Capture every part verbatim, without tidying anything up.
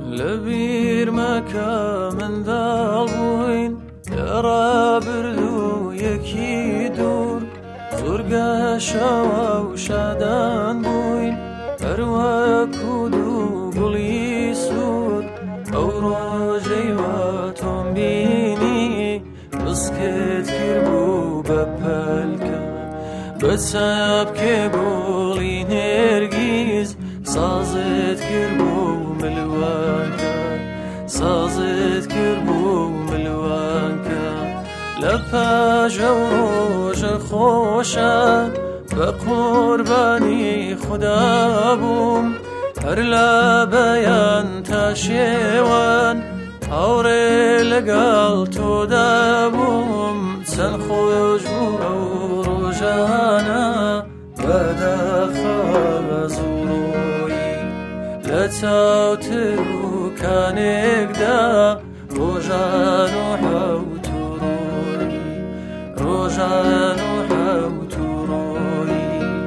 لەبیر مەکە منداڵ بووین لەڕا بردوو یەکی دوور زۆر گەشەوە و شادان بووین هەروەکو دوو گوڵی سوور ئەو ڕۆژەیوە تۆم بینی ڕزقت کرد بوو بە پەلکە بە چاپکێ گوڵی نێرگیز سازت کرد بوو ملوانکە سازت کرد بوو ملوانکە لە پاش ئەو ڕۆژە خۆشە بە قوربانی خودا بووم هەر لە بەیان تا شێوان هاوڕێ لەگەڵ تۆدا بووم چەند خۆش بوو ئەو ڕۆژانە بەداخەوە زوڕۆیی لە چاوتر و کانێکدا ڕۆژان و حەوت و ڕۆیی ڕۆژان و حەوت و ڕۆیی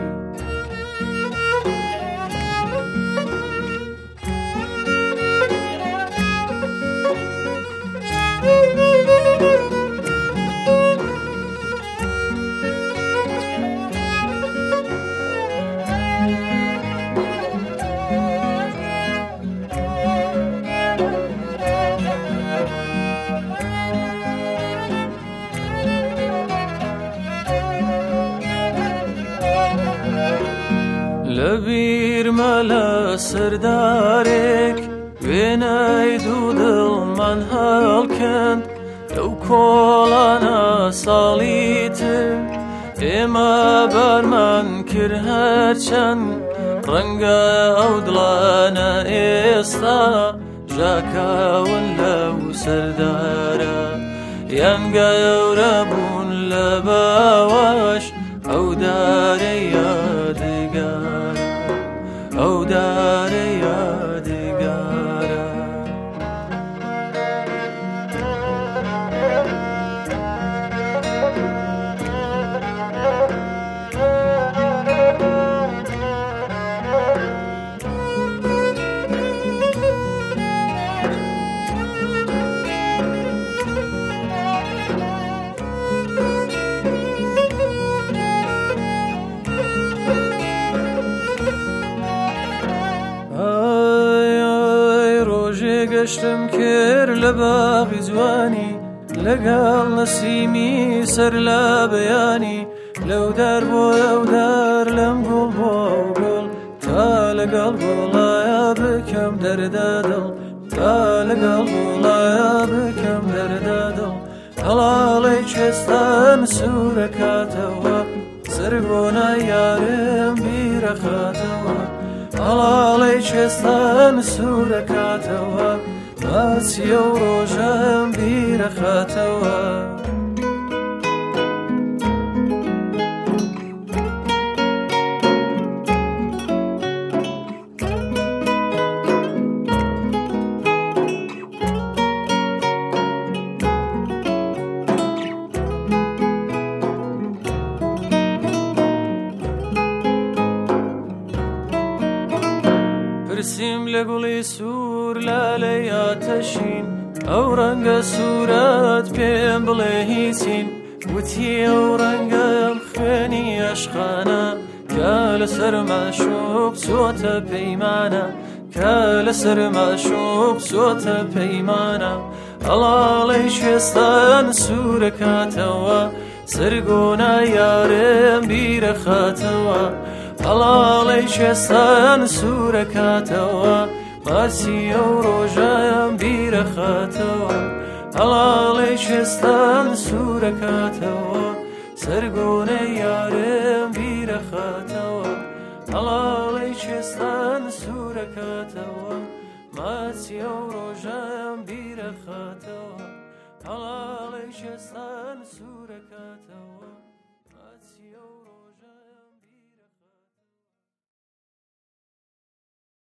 لەبیر مەلە سەردارێک وێنەی دوو دڵمان هەڵکەند لەو کۆڵانە ساڵی تر ئێمە بارمان کرد هەرچەند ڕەنگە ئەو دڵانە ئێستا ژاکاون لەو سەردارە یان گەورە بوون لە باوەش ئەو دارە یادگارە ئەو دارە یادگارە گەشتم کرد لە باغی جوانی لەگەڵ نەسیمی سەر لە بەیانی لەو دار بۆ ئەو دار لەم گوڵ بۆ ئەو گوڵ تا لەگەڵ گوڵایە بکەم دەردە دڵ تا لەگەڵ گوڵایە بکەم دەردە دڵ هەڵاڵەی کوێستان سوورەکاتەوە سەربۆنای یارم بیرەخاتەوە هەڵاڵەی کوێستان سوورەکاتەوە ماچیە و ڕۆژەم بیرەخاتەوە پرسیم لە گوڵی سوور لالەی ئاتەشین ئەو ڕەنگە سوورەت پێم بڵێ هیچین وتی ئەو ڕەنگەم خوێنی عەشقانە کە لەسەر مەعشوق چۆتە پەیمانە کە لەسەر مەعشوق چۆتە پەیمانە هەڵاڵەی کوێستان سوورەکاتەوە سەرگۆنای یارم بیرەخاتەوە هەڵاڵەی کوێستان سوورەکاتەوە ماچیە و ڕۆژەم بیرەخاتەوە هەڵاڵەی کوێستان سوورەکاتەوە سەرگۆنەی یارم بیرەخاتەوە هەڵاڵەی کوێستان سوورەکاتەوە ماچیە و ڕۆژەم بیرەخاتەوە هەڵاڵەی کوێستان سوورەکاتەوە ماچیە و ڕۆژەم